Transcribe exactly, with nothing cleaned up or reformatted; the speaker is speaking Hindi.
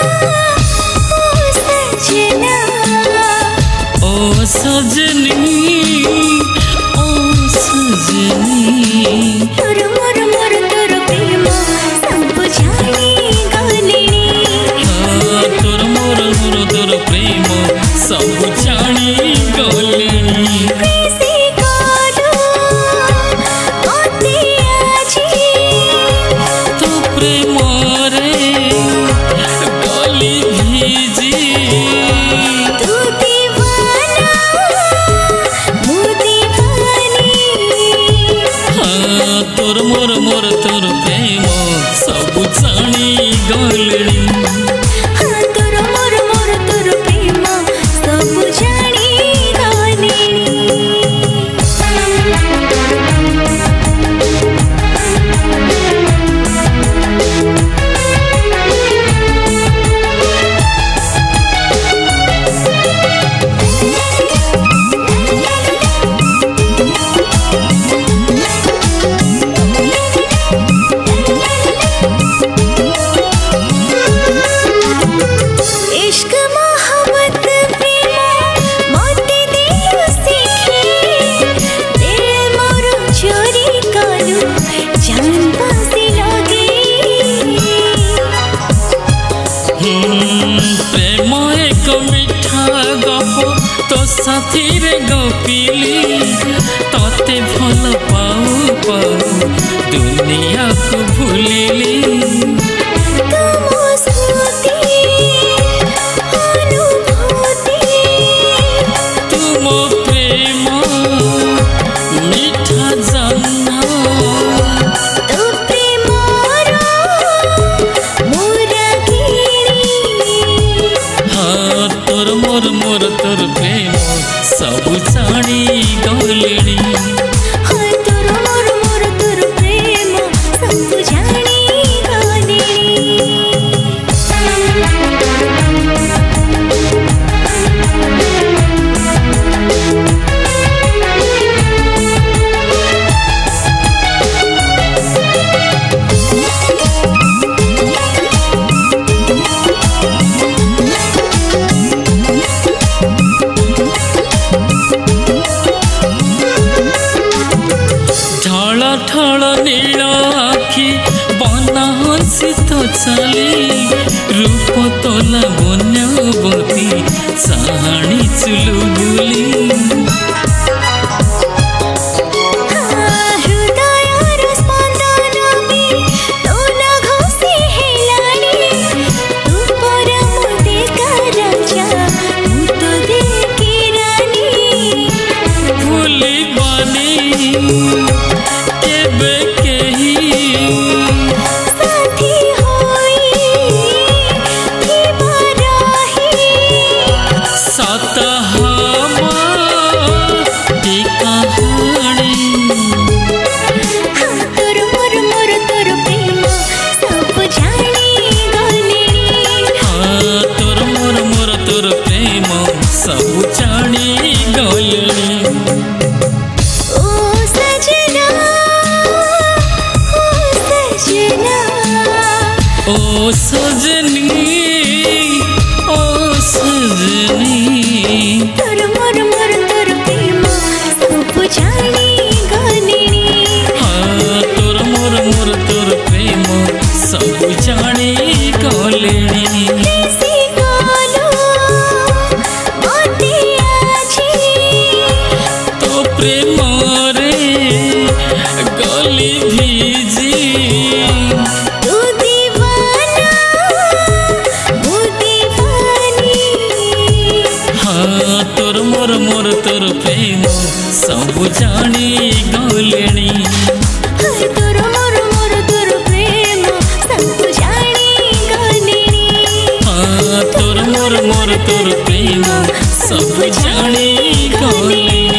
सजनी ओ सजनी तोर मोर मोर तोर प्रेम सब जानी गलिनी। हाँ तोर मोर मोर तोर प्रेम सब जानी गलिनी। कैसे करो मते आजी तो प्रेम रे गली भीजी। तू दीवाना मु दीवानी। हाँ तोर मोर मोर तोर प्रेम सब जानी गलिनी। हाँ तोर मोर मोर तोर प्रेम सब जानी गलिनी। इश्क मोहब्बत प्रेम मोते दियो सीखे। दिल मोर चोरी कलु जान बासी लगे। प्रेम एक मिठा गप तो साथी रे गपिली। तते भल पाऊ पाऊ दुनिया को भूलिली। तुम स्मृति अनुभूति तुम प्रेम मीठा जाना। तू प्रेमर मुरागिनी। हाँ तोर मोर मोर तोर प्रेम सब जानी गलिनी। हाँ तोर मोर मोर तोर प्रेम सब जानी गलिनी। ढल ढल नील आखि बना हसी तो चली। रूप तोला बन्यवती चाहणी चुलु बुली। हृदयर स्पंदन भी तोला घोषी हेलानी। तू पर मु देखा राजा मु तो देखी रानी। भूली बानी केबे केही साथी होई थी बराही। सत हमा की कहानी। हाँ तोर मोर मोर तोर प्रेम सब जानी गलिनी। हाँ तोर मोर मोर तोर प्रेम सब जानी गलिनी। ओ सजना ओ सजना ओ सजनी ओ सजनी तोर मोर मोर तोर प्रेम सब जानी गलिनी। हाँ तोर मोर मोर तोर प्रेम सब जानी गलिनी। कैसे कलो मते आजी तो प्रेम रे गली भीजी। तू दीवाना मु दीवानी। हाँ तोर मोर मोर तोर प्रेम सब जानी गलिनी। हाँ तोर मोर मोर तोर प्रेम सब जानी गलिनी। हाँ तोर मोर मोर तोर प्रेम सब जानी गलिनी।